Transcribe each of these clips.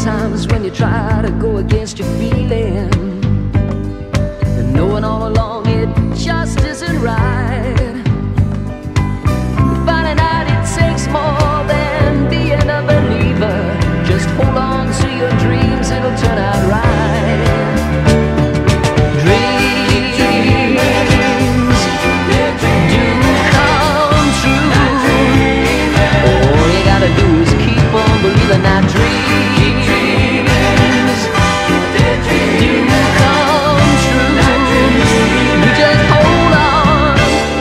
Sometimes when you try to go against your feeling, and knowing all along it just isn't right, finding out it takes more than being a believer. Just hold on to your dreams, it'll turn out right. Dreams do come true. All you gotta do is keep on believing that dreams do come true. You just hold on.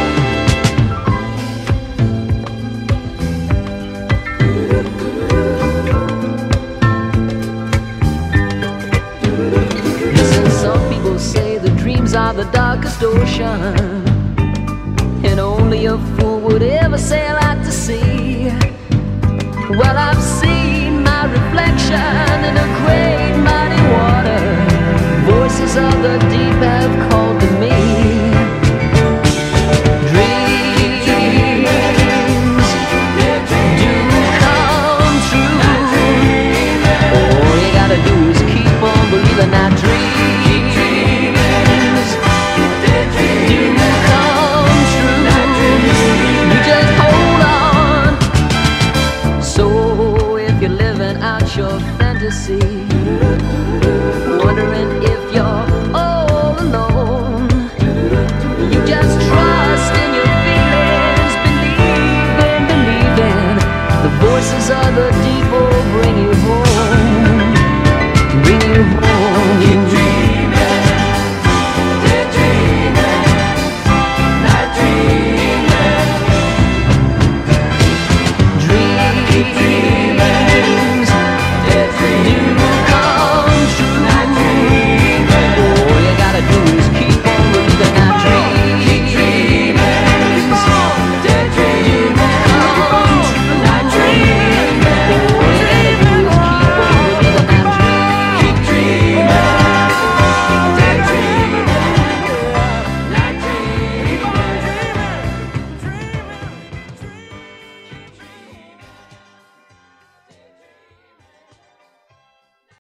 Listen, some people say the dreams are the darkest ocean, and only a fool would ever sail out to sea. Well, I've seen my reflection in a great mighty water. Voices of the deep have called to me. Dreams do come true. All you gotta do is keep on believing that dreams do come true. You just hold on. So if you're living out your fantasy, wondering if you're